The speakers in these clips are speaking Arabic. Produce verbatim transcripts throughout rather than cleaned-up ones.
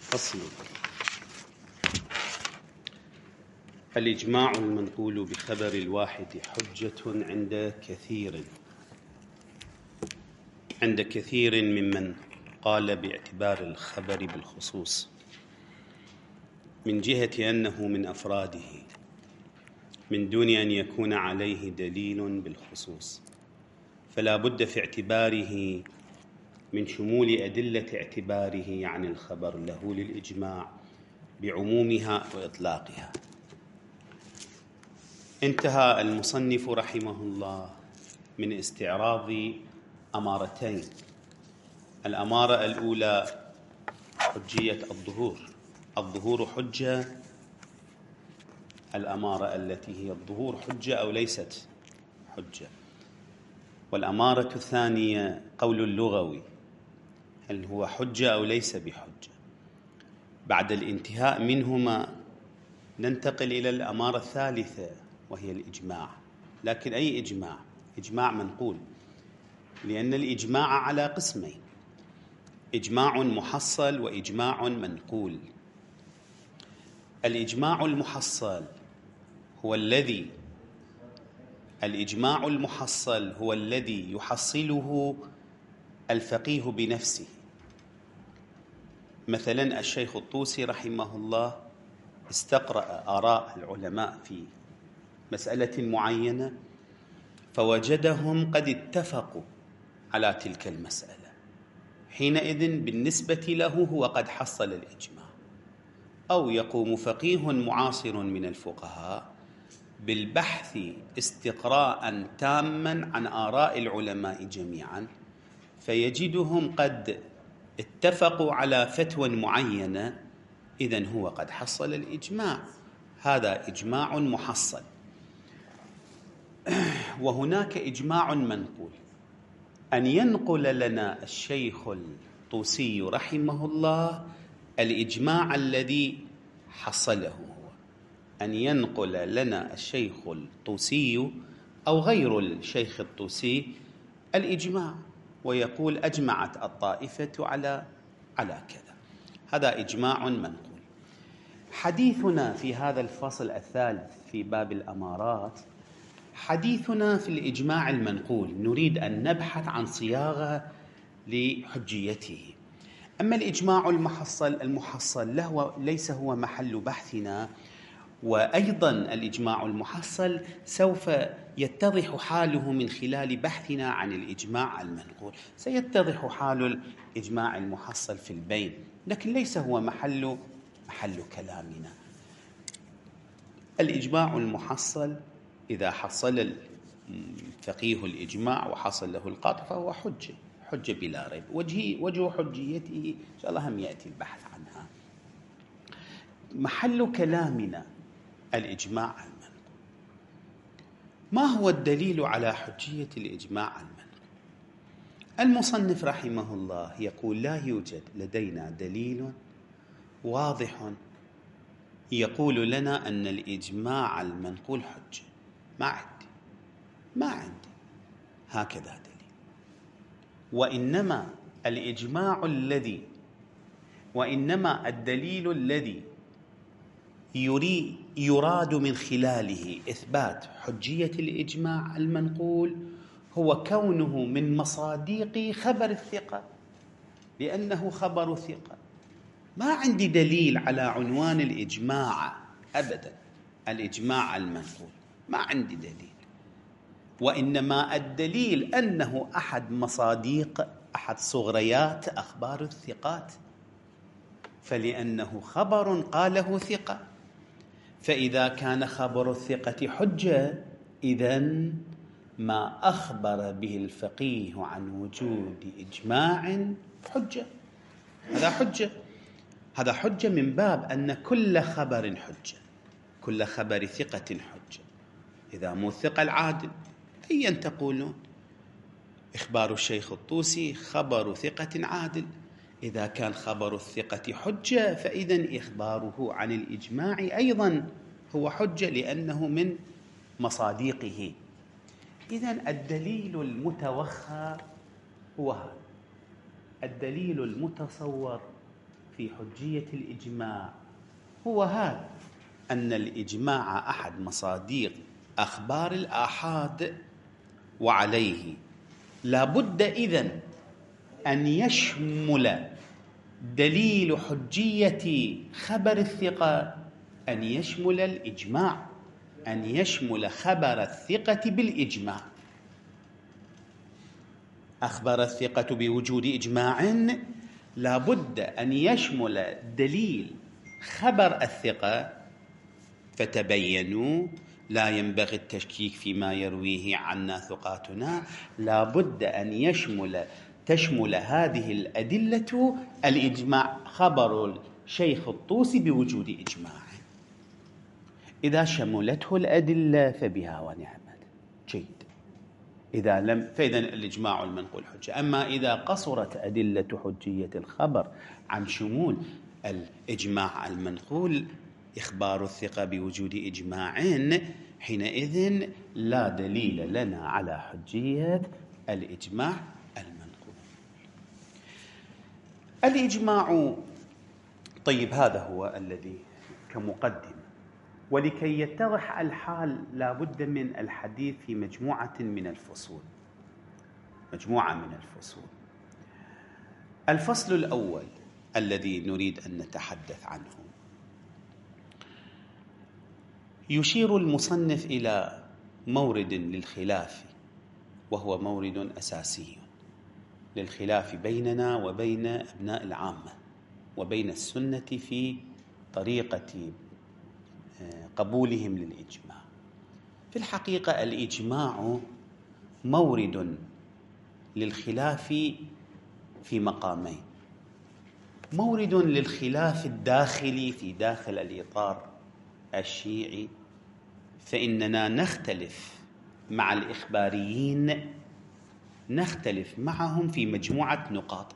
فصل. الإجماع المنقول بخبر الواحد حجة عند كثير عند كثير ممن قال باعتبار الخبر بالخصوص، من جهة أنه من أفراده من دون أن يكون عليه دليل بالخصوص، فلا بد في اعتباره من شمول أدلة اعتباره عن الخبر له للإجماع بعمومها وإطلاقها. انتهى المصنف رحمه الله من استعراض أمارتين. الأمارة الأولى حجية الظهور، الظهور حجة، الأمارة التي هي الظهور حجة أو ليست حجة. والأمارة الثانية قول اللغوي، هل هو حجة أو ليس بحجة. بعد الانتهاء منهما ننتقل إلى الأمارة الثالثة وهي الإجماع. لكن أي إجماع؟ إجماع منقول، لأن الإجماع على قسمين: إجماع محصل وإجماع منقول. الإجماع المحصل هو الذي الإجماع المحصل هو الذي يحصله الفقيه بنفسه. مثلا الشيخ الطوسي رحمه الله استقرأ آراء العلماء في مسألة معينة فوجدهم قد اتفقوا على تلك المسألة، حينئذ بالنسبة له هو قد حصل الإجماع. أو يقوم فقيه معاصر من الفقهاء بالبحث استقراء تاما عن آراء العلماء جميعا فيجدهم قد اتفقوا على فتوى معينة، إذن هو قد حصل الإجماع. هذا إجماع محصل. وهناك إجماع منقول، أن ينقل لنا الشيخ الطوسي رحمه الله الإجماع الذي حصله هو، أن ينقل لنا الشيخ الطوسي أو غير الشيخ الطوسي الإجماع ويقول أجمعت الطائفة على على كذا. هذا إجماع منقول. حديثنا في هذا الفصل الثالث في باب الأمارات حديثنا في الإجماع المنقول، نريد أن نبحث عن صياغة لحجيته. أما الإجماع المحصل المحصل له ليس هو محل بحثنا، وأيضا الإجماع المحصل سوف يتضح حاله من خلال بحثنا عن الإجماع المنقول. سيتضح حال الإجماع المحصل في البين، لكن ليس هو محل محل كلامنا. الإجماع المحصل إذا حصل الفقيه الإجماع وحصل له القاطع فهو حجة حجة بلا ريب. وجه وجه حجيته إن شاء الله هم يأتي البحث عنها. محل كلامنا الإجماع المنقول. ما هو الدليل على حجية الإجماع المنقول؟ المصنف رحمه الله يقول: لا يوجد لدينا دليل واضح يقول لنا أن الإجماع المنقول حجة. ما عندي ما عندي هكذا دليل. وإنما الإجماع الذي وإنما الدليل الذي يري يراد من خلاله إثبات حجية الإجماع المنقول هو كونه من مصادق خبر الثقة، لأنه خبر ثقة. ما عندي دليل على عنوان الإجماع أبدا، الإجماع المنقول ما عندي دليل. وإنما الدليل أنه أحد مصادق أحد صغريات أخبار الثقات، فلأنه خبر قاله ثقة، فإذا كان خبر الثقة حجة إذن ما أخبر به الفقيه عن وجود إجماع حجة. هذا حجة هذا حجة من باب أن كل خبر حجة، كل خبر ثقة حجة. إذا مو الثقة العادل أيا تقولون؟ إخبار الشيخ الطوسي خبر ثقة عادل. إذا كان خبر الثقة حجة فإذن إخباره عن الإجماع أيضا هو حجة لأنه من مصادقه. إذن الدليل المتوخى هو هذا. الدليل المتصور في حجية الإجماع هو هذا، أن الإجماع أحد مصادر أخبار الآحاد، وعليه لا بد إذن أن يشمل دليل حجية خبر الثقة، أن يشمل الإجماع، أن يشمل خبر الثقة بالإجماع. أخبر الثقة بوجود إجماع، لا بد أن يشمل دليل خبر الثقة، فتبينوا لا ينبغي التشكيك فيما يرويه عنا ثقاتنا، لا بد أن يشمل تشمل هذه الأدلة الإجماع، خبر الشيخ الطوسي بوجود إجماع. إذا شملته الأدلة فبها ونعمت، جيد. إذا لم فإذا الإجماع المنقول حجة. أما إذا قصرت أدلة حجية الخبر عن شمول الإجماع المنقول، إخبار الثقة بوجود إجماع، حينئذ لا دليل لنا على حجية الإجماع المنقول. الإجماع، طيب، هذا هو الذي كمقدمة. ولكي يتضح الحال لا بد من الحديث في مجموعة من الفصول، مجموعة من الفصول. الفصل الأول الذي نريد أن نتحدث عنه، يشير المصنف إلى مورد للخلاف، وهو مورد أساسي للخلاف بيننا وبين أبناء العامة، وبين السنة في طريقة قبولهم للإجماع. في الحقيقة الإجماع مورد للخلاف في مقامين: مورد للخلاف الداخلي في داخل الإطار الشيعي، فإننا نختلف مع الإخباريين، نختلف معهم في مجموعة نقاط.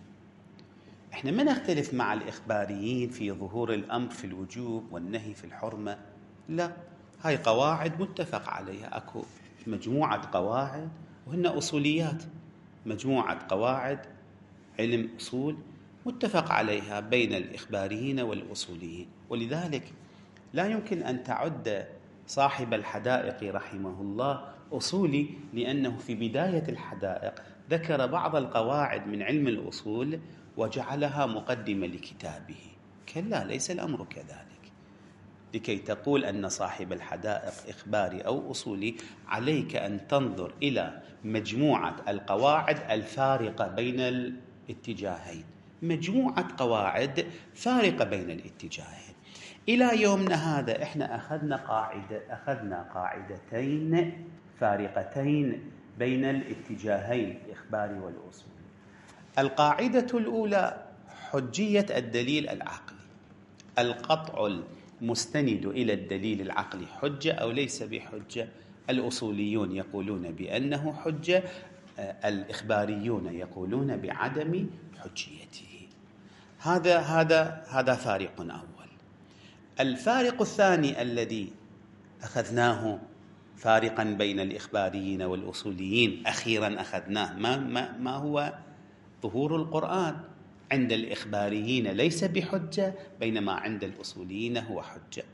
احنا ما نختلف مع الإخباريين في ظهور الأمر في الوجوب والنهي في الحرمة، لا، هاي قواعد متفق عليها، أكو مجموعة قواعد وهن أصوليات، مجموعة قواعد علم أصول متفق عليها بين الإخباريين والأصوليين. ولذلك لا يمكن أن تعد صاحب الحدائق رحمه الله أصولي، لأنه في بداية الحدائق ذكر بعض القواعد من علم الأصول وجعلها مقدمة لكتابه. كلا، ليس الأمر كذلك. لكي تقول أن صاحب الحدائق إخباري أو أصولي، عليك أن تنظر إلى مجموعة القواعد الفارقة بين الاتجاهين، مجموعة قواعد فارقة بين الاتجاهين. إلى يومنا هذا إحنا أخذنا قاعدة أخذنا قاعدتين فارقتين بين الاتجاهين الإخباري والأصولي. القاعدة الأولى حجية الدليل العقلي، القطع المستند إلى الدليل العقلي حجة أو ليس بحجة. الأصوليون يقولون بأنه حجة، الإخباريون يقولون بعدم حجيته. هذا هذا هذا فارق أول. الفارق الثاني الذي أخذناه فارقا بين الإخباريين والأصوليين، أخيرا أخذناه، ما, ما, ما هو ظهور القرآن عند الإخباريين ليس بحجة، بينما عند الأصوليين هو حجة.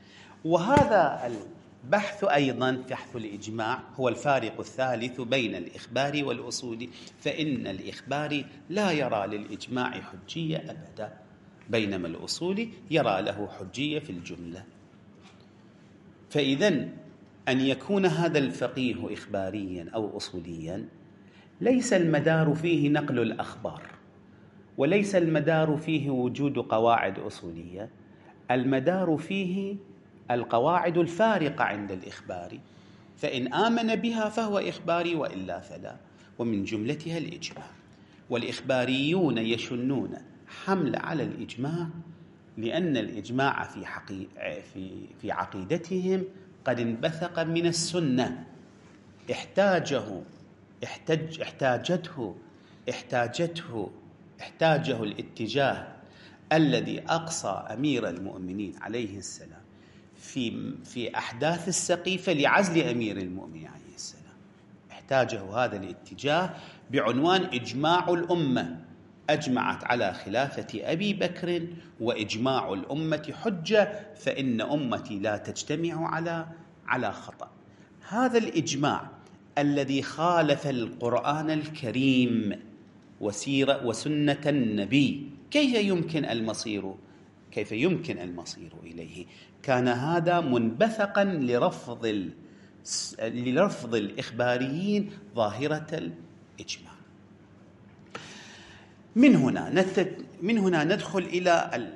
وهذا البحث أيضا، بحث الإجماع، هو الفارق الثالث بين الإخبار والأصول، فإن الإخبار لا يرى للإجماع حجية أبدا، بينما الأصول يرى له حجية في الجملة. فإذن أن يكون هذا الفقيه إخباريا أو أصوليا ليس المدار فيه نقل الأخبار، وليس المدار فيه وجود قواعد أصولية، المدار فيه القواعد الفارقة عند الإخبار، فإن آمن بها فهو إخباري وإلا فلا، ومن جملتها الإجماع. والإخباريون يشنون حمل على الإجماع، لأن الإجماع في, حقي... في... في عقيدتهم قد انبثق من السنة، احتاجه احتاج احتاجته احتاجته احتاجه الاتجاه الذي أقصى أمير المؤمنين عليه السلام في في أحداث السقيفة لعزل أمير المؤمنين عليه السلام، احتاجه هذا الاتجاه بعنوان إجماع الأمة. أجمعت على خلافة أبي بكر وإجماع الأمة حجة، فإن أمتي لا تجتمع على على خطأ. هذا الإجماع الذي خالف القرآن الكريم وسيرة وسنة النبي، كيف يمكن المصير كيف يمكن المصير إليه؟ كان هذا منبثقا لرفض لرفض الإخباريين ظاهرة الإجماع. من هنا من هنا ندخل إلى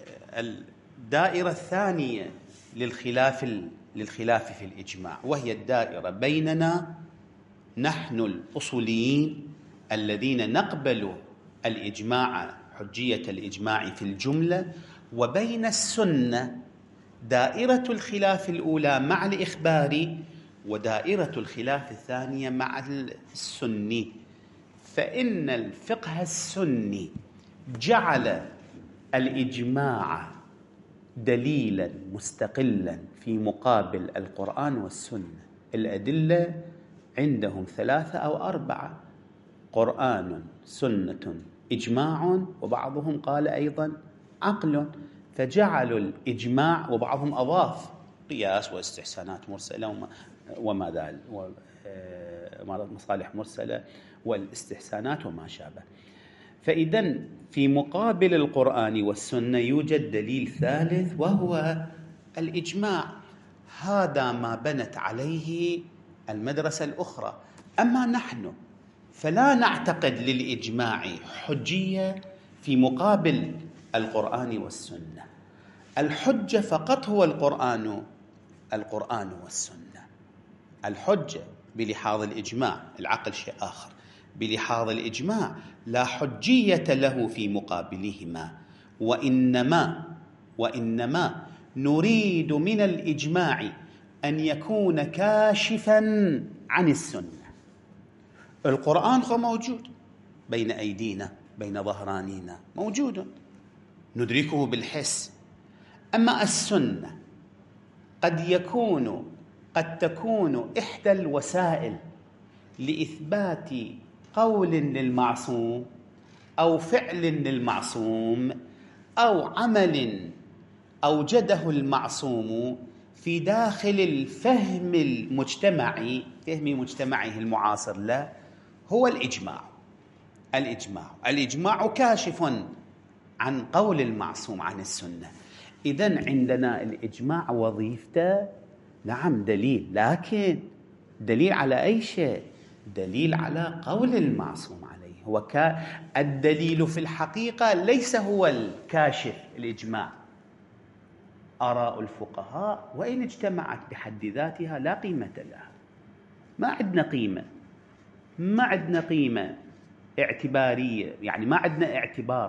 الدائرة الثانية للخلاف للخلاف في الإجماع، وهي الدائرة بيننا نحن الأصوليين الذين نقبل الإجماع، حجية الإجماع في الجملة، وبين السنة دائرة الخلاف الأولى مع الإخباري، ودائرة الخلاف الثانية مع السني. فإن الفقه السني جعل الإجماع دليلا مستقلا في مقابل القرآن والسنة. الأدلة عندهم ثلاثة أو أربعة: قرآن، سنة، إجماع، وبعضهم قال أيضا عقل. فجعلوا الإجماع، وبعضهم أضاف قياس واستحسانات مرسلة وما, وما ذلك، ومصالح مرسلة والاستحسانات وما شابه. فإذن في مقابل القرآن والسنة يوجد دليل ثالث وهو الإجماع. هذا ما بنت عليه المدرسة الأخرى. أما نحن فلا نعتقد للإجماع حجية في مقابل القرآن والسنة. الحجة فقط هو القرآن القرآن والسنة. الحجة بلحاظ الإجماع، العقل شيء آخر. بلحاظ الإجماع لا حجية له في مقابلهما، وإنما وإنما نريد من الإجماع أن يكون كاشفا عن السنة. القرآن هو موجود بين أيدينا، بين ظهرانينا، موجود ندركه بالحس. أما السنة قد يكون قد تكون إحدى الوسائل لإثبات قول للمعصوم أو فعل للمعصوم أو عمل أوجده المعصوم في داخل الفهم المجتمعي، فهم مجتمعه المعاصر له، هو الإجماع. الإجماع الإجماع كاشف عن قول المعصوم عن السنة. إذن عندنا الإجماع وظيفته نعم دليل، لكن دليل على أي شيء؟ دليل على قول المعصوم عليه. هو الدليل في الحقيقة ليس هو الكاشف. الإجماع آراء الفقهاء وإن اجتمعت بحد ذاتها لا قيمة لها. ما عندنا قيمة ما عندنا قيمة اعتبارية، يعني ما عندنا اعتبار،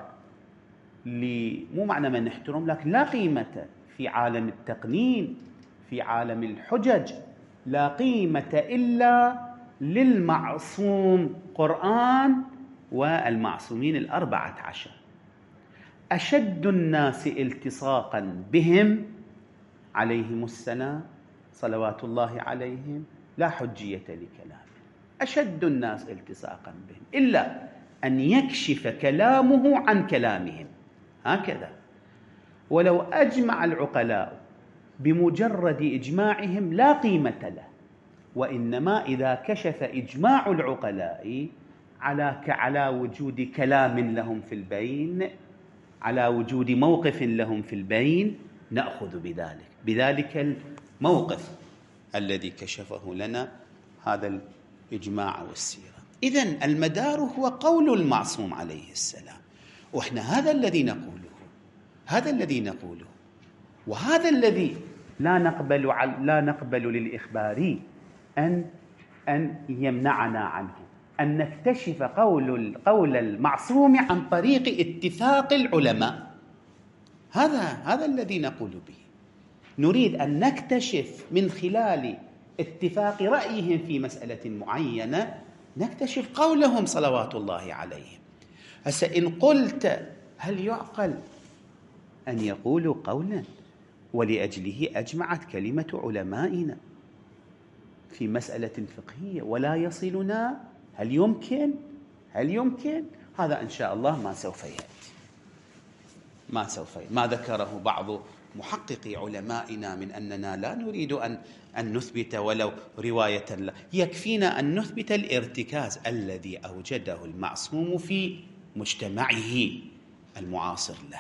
مو معنى ما نحترم، لكن لا قيمة في عالم التقنين، في عالم الحجج، لا قيمة إلا للمعصوم قرآن والمعصومين الأربعة عشر. أشد الناس التصاقا بهم عليهم السلام صلوات الله عليهم لا حجية لكلامه. أشد الناس التصاقا بهم إلا أن يكشف كلامه عن كلامهم، هكذا. ولو أجمع العقلاء بمجرد إجماعهم لا قيمة له، وإنما إذا كشف إجماع العقلاء على على وجود كلام لهم في البين، على وجود موقف لهم في البين، نأخذ بذلك بذلك الموقف الذي كشفه لنا هذا الإجماع والسيرة. إذن المدار هو قول المعصوم عليه السلام، وإحنا هذا الذي نقوله هذا الذي نقوله وهذا الذي لا نقبل لا نقبل للإخباري أن أن يمنعنا عنه، أن نكتشف قول قول المعصوم عن طريق اتفاق العلماء. هذا هذا الذي نقول به. نريد أن نكتشف من خلال اتفاق رأيهم في مسألة معينة، نكتشف قولهم صلوات الله عليهم. هسه إن قلت هل يعقل أن يقولوا قولا ولأجله أجمعت كلمة علمائنا في مسألة فقهية ولا يصلنا؟ هل يمكن؟ هل يمكن؟ هذا إن شاء الله ما سوف يأتي، ما سوف ما ذكره بعض محققي علمائنا من أننا لا نريد أن أن نثبت ولو رواية لا، يكفينا أن نثبت الارتكاز الذي أوجده المعصوم في مجتمعه المعاصر له.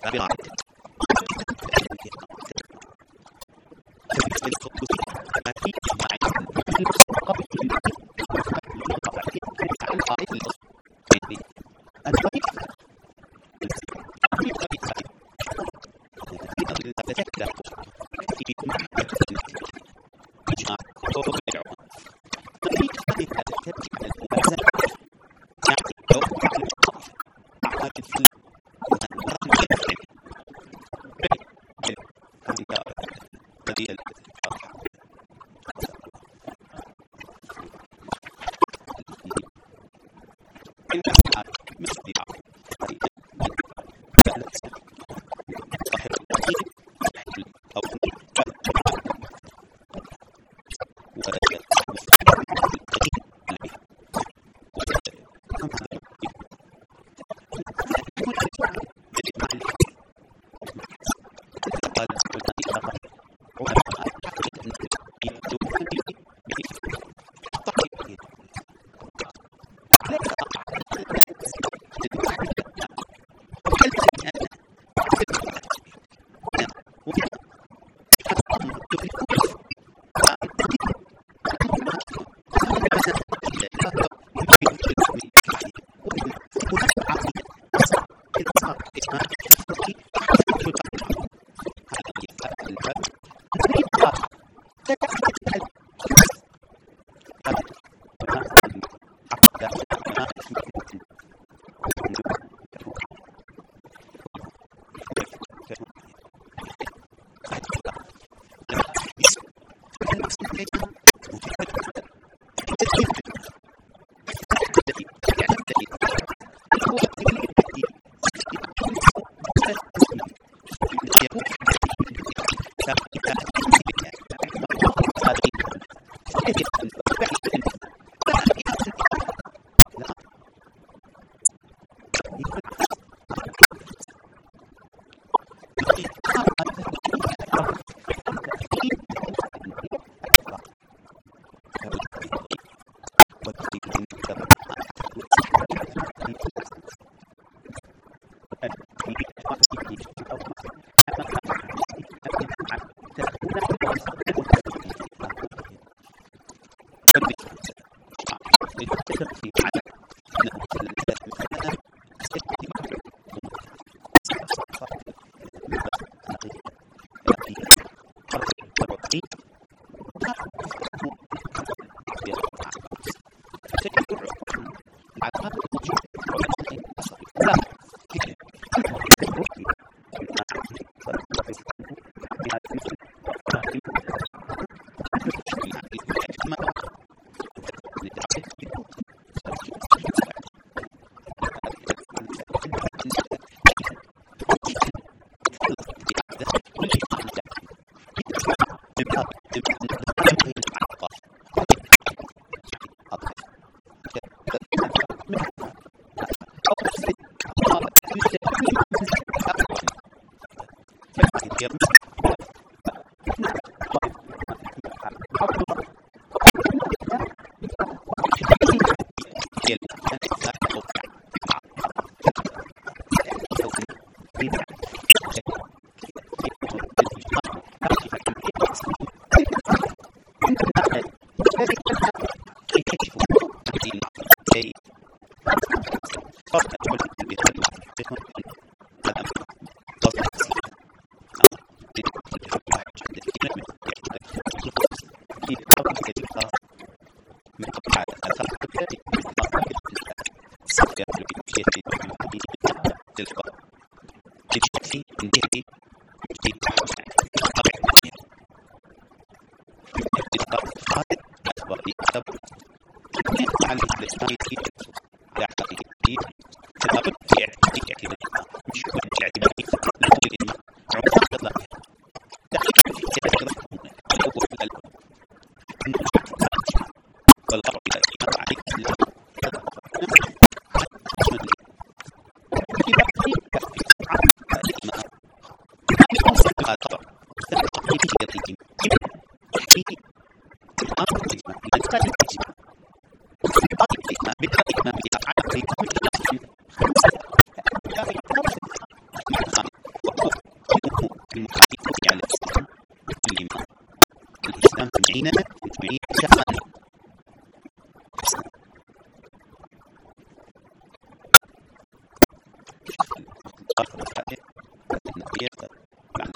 هذا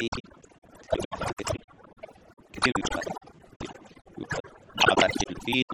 كثير من في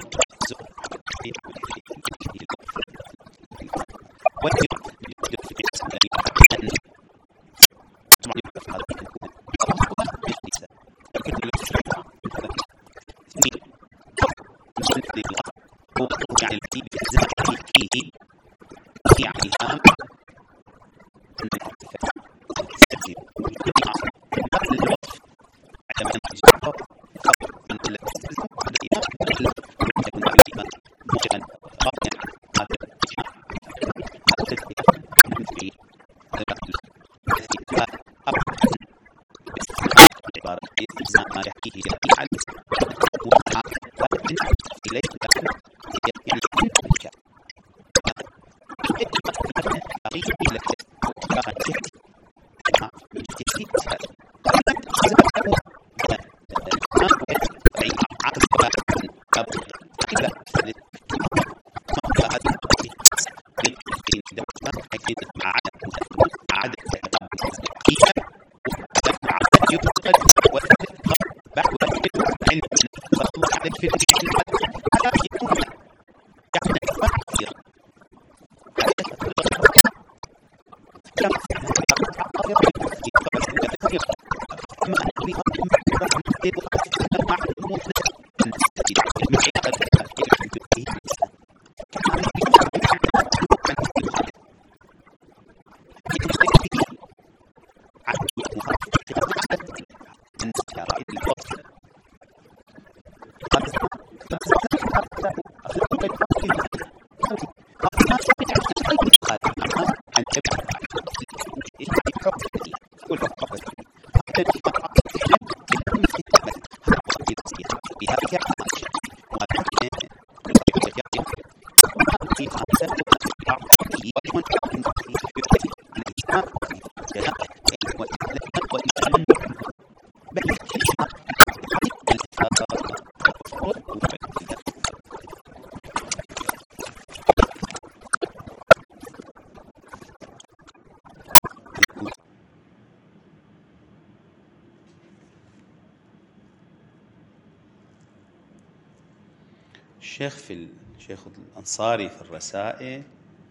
الشيخ في الشيخ الأنصاري في الرسائل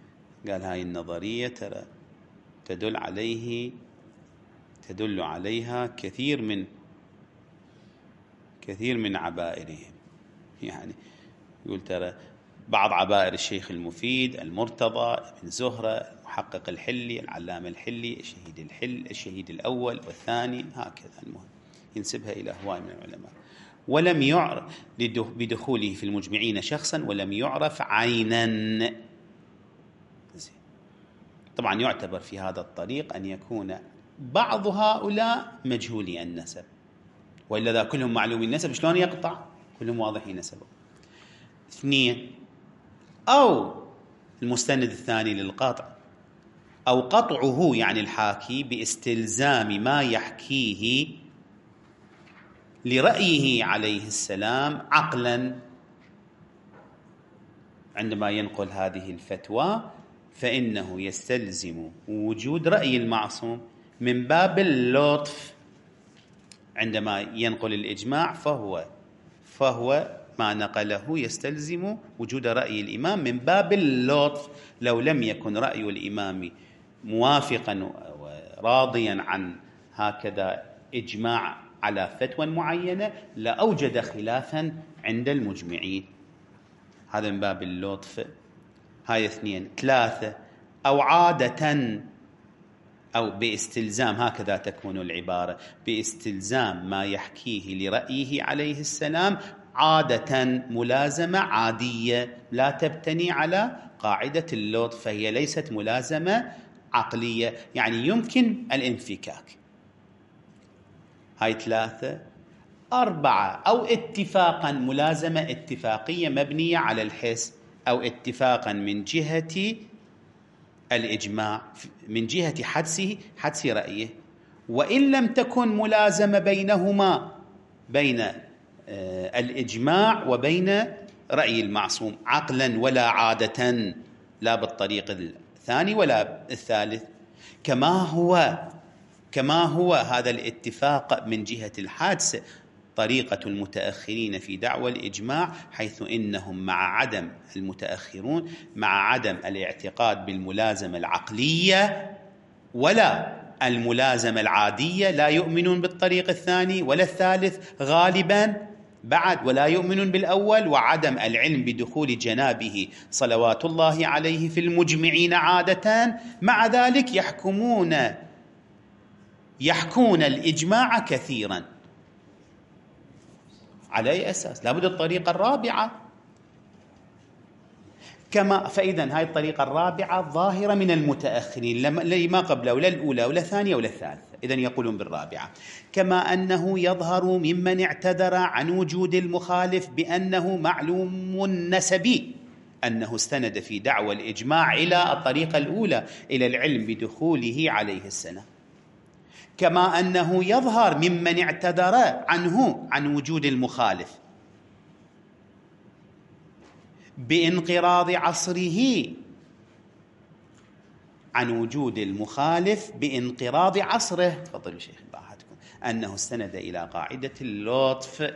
قال هاي النظرية ترى تدل عليه تدل عليها كثير من كثير من عبائرهم. يعني يقول ترى بعض عبائر الشيخ المفيد، المرتضى، ابن زهرة، المحقق الحلي، العلامة الحلي، الشهيد الحل الشهيد الأول والثاني، هكذا. المهم ينسبها إلى هواي من العلماء، ولم يعرف بدخوله في المجمعين شخصا ولم يعرف عينا. طبعا يعتبر في هذا الطريق أن يكون بعض هؤلاء مجهولي النسب، وإلا ذا كلهم معلومي النسب شلون يقطع؟ كلهم واضحين نسبه. اثنين، أو المستند الثاني للقطع، أو قطعه يعني الحاكي باستلزام ما يحكيه لرأيه عليه السلام عقلا. عندما ينقل هذه الفتوى فإنه يستلزم وجود رأي المعصوم من باب اللطف. عندما ينقل الإجماع فهو فهو ما نقله يستلزم وجود رأي الإمام من باب اللطف. لو لم يكن رأي الإمام موافقا وراضيا عن هكذا إجماع على فتوى معينة لأوجد خلافا عند المجمعين. هذا من باب اللطف. هاي اثنين. ثلاثة، أو عادة أو باستلزام، هكذا تكون العبارة، باستلزام ما يحكيه لرأيه عليه السلام عادة، ملازمة عادية لا تبتني على قاعدة اللطف، فهي ليست ملازمة عقلية، يعني يمكن الانفكاك. هاي ثلاثة. أربعة، أو اتفاقا، ملازمة اتفاقية مبنية على الحس، أو اتفاقا من جهة الإجماع، من جهة حدسه حدس رأيه، وإن لم تكن ملازمة بينهما، بين الإجماع وبين رأي المعصوم عقلا ولا عادة، لا بالطريق الثاني ولا الثالث. كما هو كما هو هذا الاتفاق من جهة الحادثة طريقة المتأخرين في دعوى الإجماع، حيث إنهم مع عدم المتأخرون مع عدم الاعتقاد بالملازمة العقلية ولا الملازمة العادية، لا يؤمنون بالطريق الثاني ولا الثالث غالبا بعد، ولا يؤمنون بالأول، وعدم العلم بدخول جنابه صلوات الله عليه في المجمعين عادة. مع ذلك يحكمون يحكون الإجماع كثيرا. على أي أساس؟ لابد الطريقة الرابعة. كما فإذا هاي الطريقة الرابعة ظاهرة من المتأخرين، لما ما قبله لا الأولى ولا الثانية ولا الثالثة، إذن يقولون بالرابعة. كما أنه يظهر ممن اعتذر عن وجود المخالف بأنه معلوم نسبي أنه استند في دعوى الإجماع إلى الطريقة الأولى، إلى العلم بدخوله عليه السلام. كما أنه يظهر ممن اعتذر عنه عن وجود المخالف بانقراض عصره عن وجود المخالف بانقراض عصره. تفضلوا شيخ براحتكم. أنه استند إلى قاعدة اللطف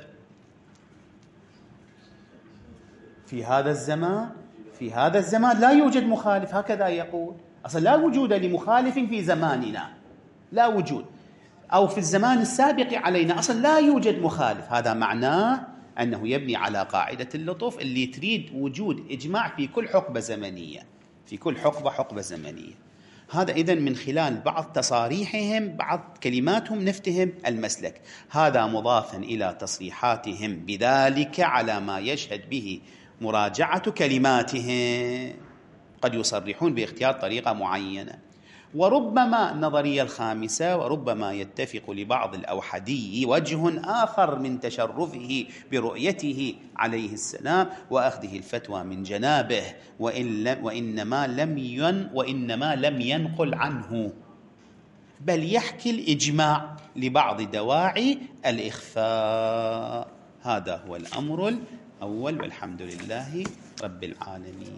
في هذا الزمان في هذا الزمان لا يوجد مخالف، هكذا يقول. أصلا لا وجود لمخالف في زماننا، لا وجود، أو في الزمان السابق علينا أصلا لا يوجد مخالف. هذا معناه أنه يبني على قاعدة اللطف اللي تريد وجود إجماع في كل حقبة زمنية، في كل حقبة حقبة زمنية. هذا إذن من خلال بعض تصاريحهم بعض كلماتهم نفتهم المسلك. هذا مضافا إلى تصريحاتهم بذلك على ما يشهد به مراجعة كلماتهم. قد يصرحون باختيار طريقة معينة، وربما النظرية الخامسة وربما يتفق لبعض الأوحدي وجه آخر من تشرفه برؤيته عليه السلام وأخذه الفتوى من جنابه، وإن لم وإنما لم ين وإنما لم ينقل عنه، بل يحكي الإجماع لبعض دواعي الإخفاء. هذا هو الأمر الأول، والحمد لله رب العالمين.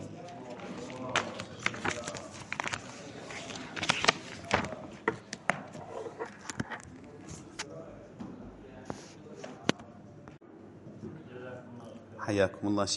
حياكم الله.